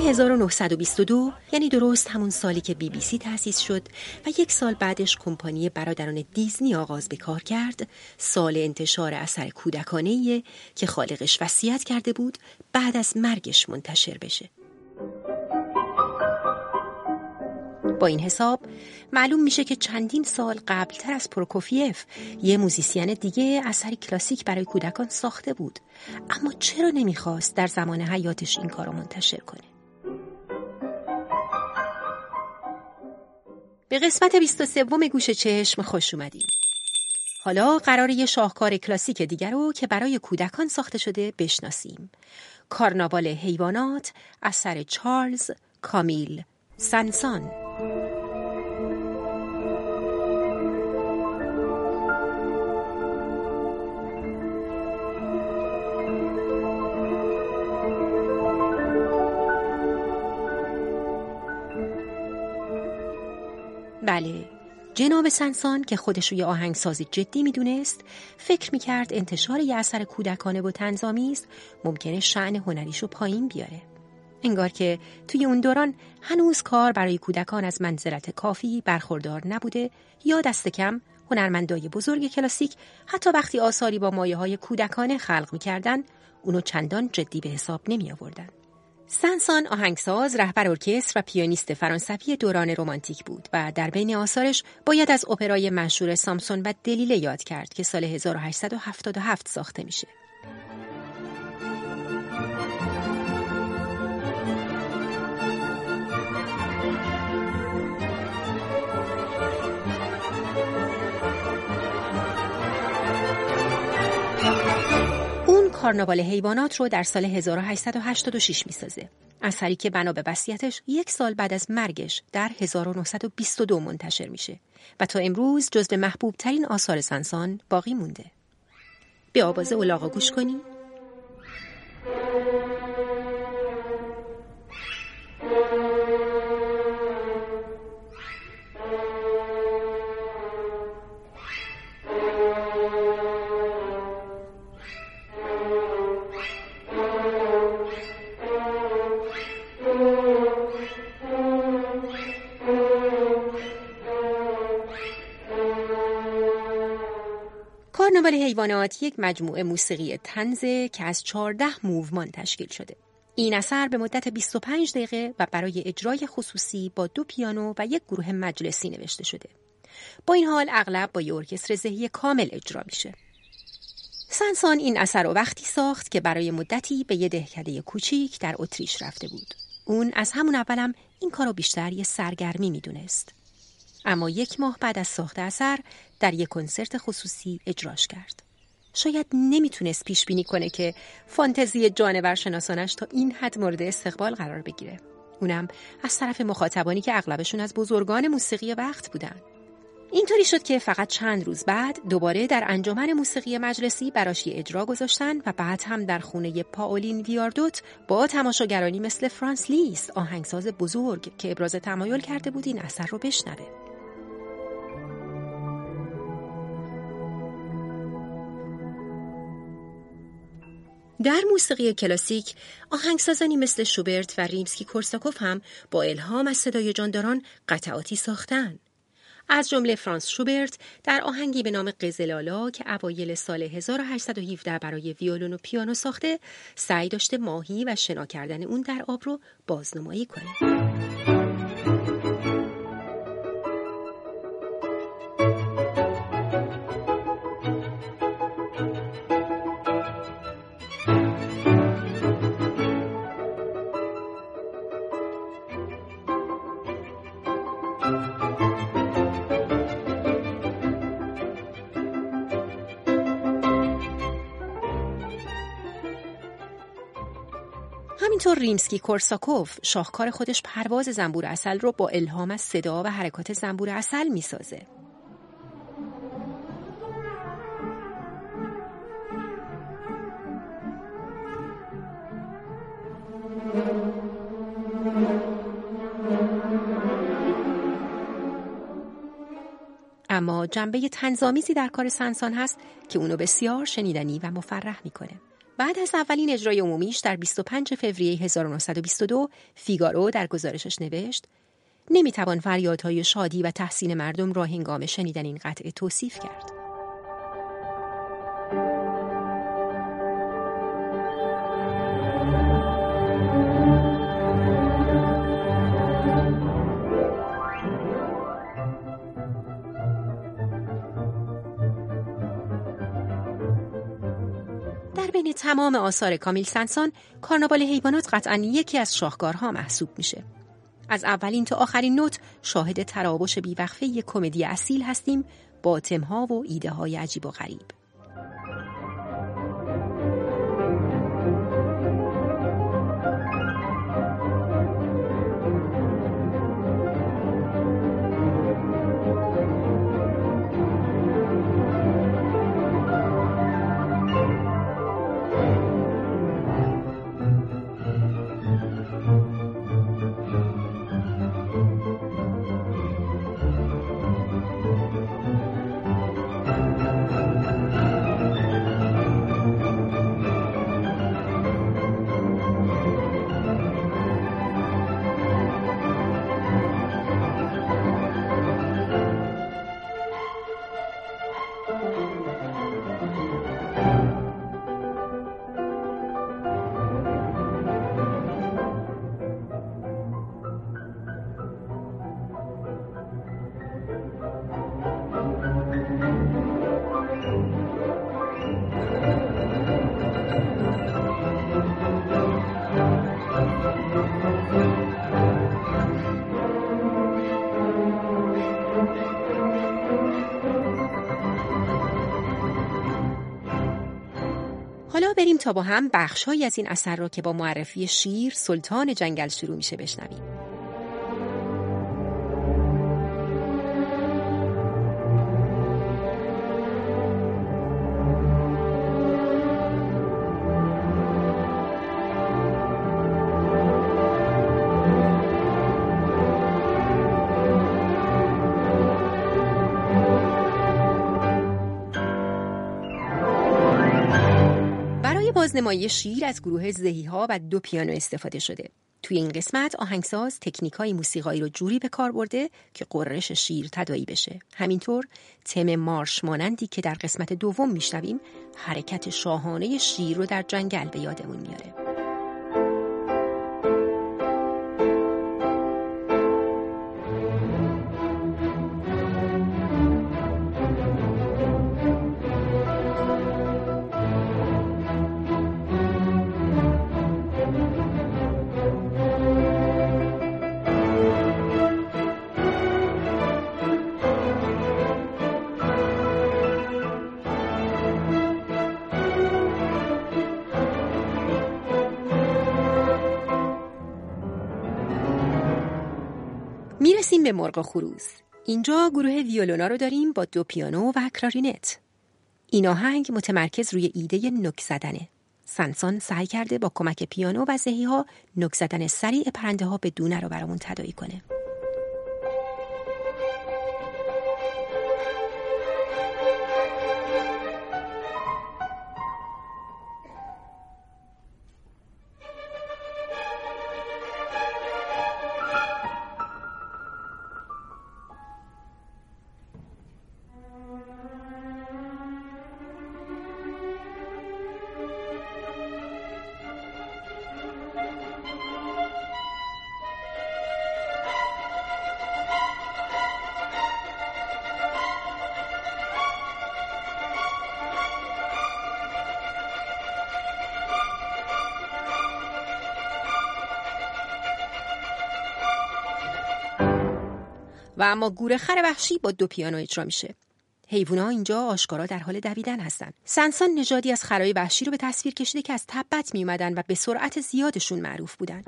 1922 یعنی درست همون سالی که BBC تأسیس شد و 1 سال بعدش کمپانی برادران دیزنی آغاز به کار کرد، سال انتشار اثر کودکانه‌ایه که خالقش وصیت کرده بود بعد از مرگش منتشر بشه. با این حساب معلوم میشه که چندین سال قبلتر از پروکوفیف یه موزیسین دیگه اثری کلاسیک برای کودکان ساخته بود، اما چرا نمیخواست در زمان حیاتش این کارو منتشر کنه؟ به قسمت 23 گوش چشم خوش اومدیم. حالا قراره یه شاهکار کلاسیک دیگر رو که برای کودکان ساخته شده بشناسیم. کارناوال حیوانات اثر چارلز کامیل سنسان. بله، جناب سنسان که خودش رو یه آهنگساز جدی میدونست، فکر میکرد انتشار یه اثر کودکانه و طنزآمیز ممکنه شأن هنریشو پایین بیاره. انگار که توی اون دوران هنوز کار برای کودکان از منزلت کافی برخوردار نبوده، یا دست کم هنرمندای بزرگ کلاسیک حتی وقتی آثاری با مایه‌های کودکانه خلق میکردن، اونو چندان جدی به حساب نمی آوردن. سنسان آهنگساز، رهبر ارکستر و پیانیست فرانسوی دوران رمانتیک بود و در بین آثارش باید از اپرای مشهور سامسون و دلیله یاد کرد که سال 1877 ساخته میشه. کارناوال حیوانات رو در سال 1886 میسازه. اثری که بنا به وصیتش 1 سال بعد از مرگش در 1922 منتشر میشه و تا امروز جزو محبوب ترین آثار سنسان باقی مونده. به آواز الاغا گوش کنی؟ کارناوال حیوانات یک مجموعه موسیقی طنزه که از 14 موومان تشکیل شده. این اثر به مدت 25 دقیقه و برای اجرای خصوصی با 2 پیانو و 1 گروه مجلسی نوشته شده. با این حال اغلب با یک ارکستر زهی کامل اجرا میشه. سنسان این اثر رو وقتی ساخت که برای مدتی به یه دهکده کوچیک در اتریش رفته بود. اون از همون اولم این کارو بیشتر یه سرگرمی میدونست. اما 1 ماه بعد از ساخت اثر در یک کنسرت خصوصی اجراش کرد. شاید نمیتونست پیش بینی کنه که فانتزی جانورشناسانش تا این حد مورد استقبال قرار بگیره. اونم از طرف مخاطبانی که اغلبشون از بزرگان موسیقی وقت بودن. اینطوری شد که فقط چند روز بعد دوباره در انجمن موسیقی مجلسی براش اجرا گذاشتن و بعد هم در خونه پائولین ویاردوت با تماشاگرانی مثل فرانس لیست، آهنگساز بزرگ که ابراز تمایل کرده بود این اثر رو بشنوه. در موسیقی کلاسیک آهنگسازانی مثل شوبرت و ریمسکی کورساکوف هم با الهام از صدای جانداران قطعاتی ساختن. از جمله فرانس شوبرت در آهنگی به نام قزلالا که اوایل سال 1817 برای ویولون و پیانو ساخته، سعی داشته ماهی و شنا کردن اون در آب رو بازنمایی کنه. همینطور ریمسکی کورساکوف شاهکار خودش پرواز زنبور عسل رو با الهام از صدا و حرکات زنبور عسل میسازه. اما جنبه طنزآمیزی در کار سنسان هست که اونو بسیار شنیدنی و مفرح میکنه. بعد از اولین اجرای عمومیش در 25 فوریه 1922 فیگارو در گزارشش نوشت: نمیتوان فریادهای شادی و تحسین مردم را هنگام شنیدن این قطعه توصیف کرد. در بین تمام آثار کامیل سنسان، کارناوال حیوانات قطعاً یکی از شاهکارها محسوب میشه. از اولین تا آخرین نوت شاهد تراوش بیوقفه یک کمدی اصیل هستیم با تم‌ها و ایده‌های عجیب و غریب. حالا بریم تا با هم بخش‌هایی از این اثر را که با معرفی شیر سلطان جنگل شروع میشه بشنویم. بازنمایی شیر از گروه ضحی‌ها و 2 پیانو استفاده شده. توی این قسمت آهنگساز تکنیک‌های موسیقایی رو جوری به کار برده که غرش شیر تداعی بشه. همینطور تم مارش مانندی که در قسمت دوم میشنویم حرکت شاهانه شیر رو در جنگل به یادمون میاره. میرسیم به مرغ خروس. اینجا گروه ویولونا رو داریم با 2 پیانو و کلارینت. این آهنگ متمرکز روی ایده نوک زدنه. سنسان سعی کرده با کمک پیانو و ضحی‌ها نوک زدن سریع پرنده ها به دونه رو برامون تداعی کنه. و اما گورخر وحشی با 2 پیانو اجرا میشه. حیوونا اینجا آشکارا در حال دویدن هستن. سنسان نژادی از خرای وحشی رو به تصویر کشیده که از تبت می اومدن و به سرعت زیادشون معروف بودن.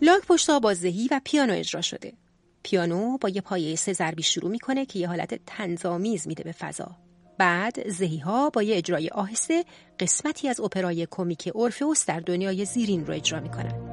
لاک‌پشت‌ها با زهی و پیانو اجرا شده. پیانو با یه پایه 3 ضربی شروع میکنه که یه حالت طنزآمیز میده به فضا. بعد زهی‌ها با یه اجرای آهسته قسمتی از اپرای کمیک اورفئوس در دنیای زیرین رو اجرا میکنن.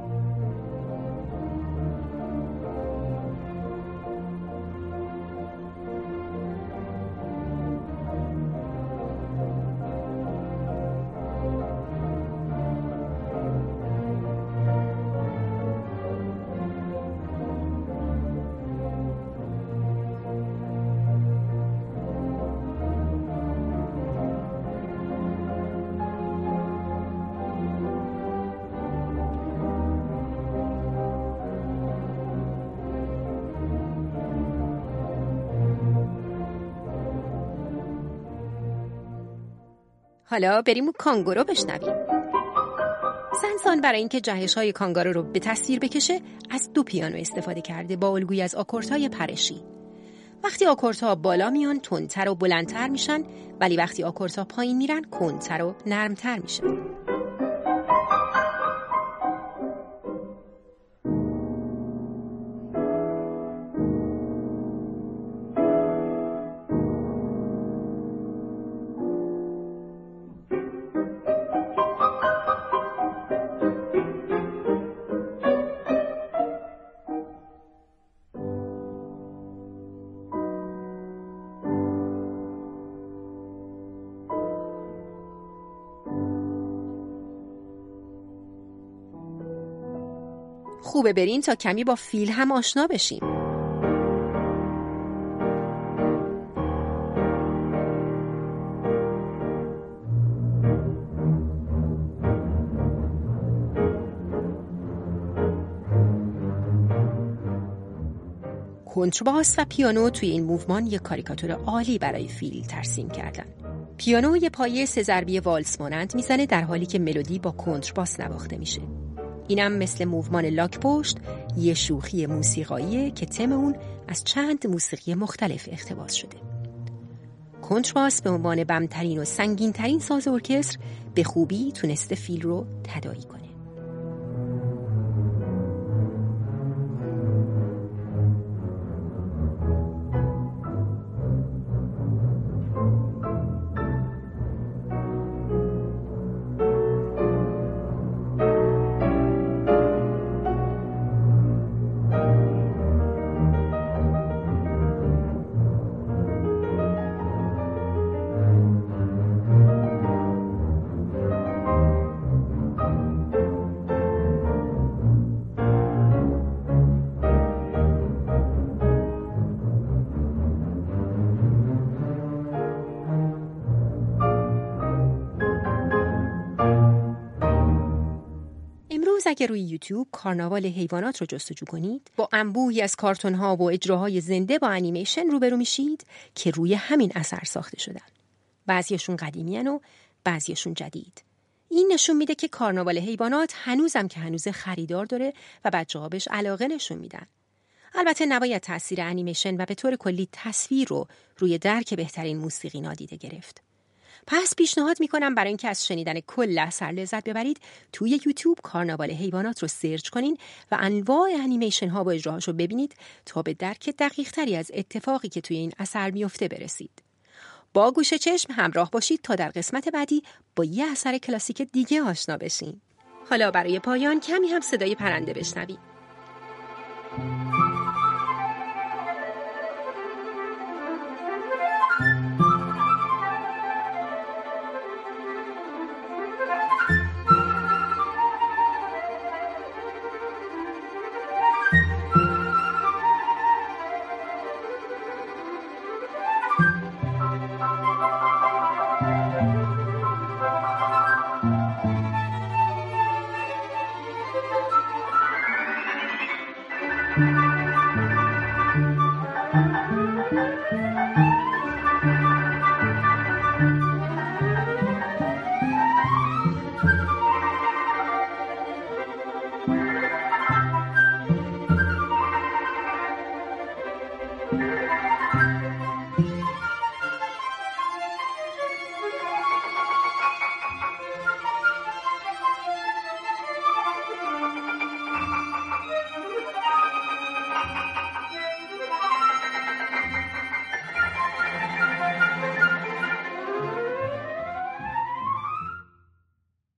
حالا بریم کانگورو بشنویم. سنسان برای اینکه جهش‌های کانگورو رو به تصویر بکشه از 2 پیانو استفاده کرده با الگویی از آکوردهای پرشی. وقتی آکوردها بالا میان تندتر و بلندتر میشن، ولی وقتی آکوردها پایین میرن کندتر و نرمتر میشن. خوبه بریم تا کمی با فیل هم آشنا بشیم. کنترباس و پیانو توی این موومان یک کاریکاتور عالی برای فیل ترسیم کردن. پیانو یه پایه 3 ضربی والس مانند میزنه در حالی که ملودی با کنترباس نواخته میشه. اینم مثل موومان لاک‌پشت یه شوخی موسیقاییه که تم اون از چند موسیقی مختلف اقتباس شده. کنترباس به عنوان بمترین و سنگین‌ترین ساز ارکستر به خوبی تونسته فیل رو تداعی کنه. اگر روی یوتیوب کارناوال حیوانات رو جستجو کنید، با انبوهی از کارتون‌ها و اجراهای زنده با انیمیشن روبرو میشید که روی همین اثر ساخته شدن. بعضیشون قدیمی‌ان و بعضیشون جدید. این نشون میده که کارناوال حیوانات هنوزم که هنوز خریدار داره و بچه‌ها بهش علاقه نشون میدن. البته نباید تأثیر انیمیشن و به طور کلی تصویر رو روی درک بهترین موسیقی نادیده گرفت. پس پیشنهاد میکنم برای اینکه از شنیدن کل اثر لذت ببرید توی یوتیوب کارناوال حیوانات رو سرچ کنین و انواع انیمیشن ها و اجراهاش رو ببینید تا به درک دقیق تری از اتفاقی که توی این اثر میفته برسید. با گوش چشم همراه باشید تا در قسمت بعدی با یه اثر کلاسیک دیگه آشنا بشین. حالا برای پایان کمی هم صدای پرنده بشنوید.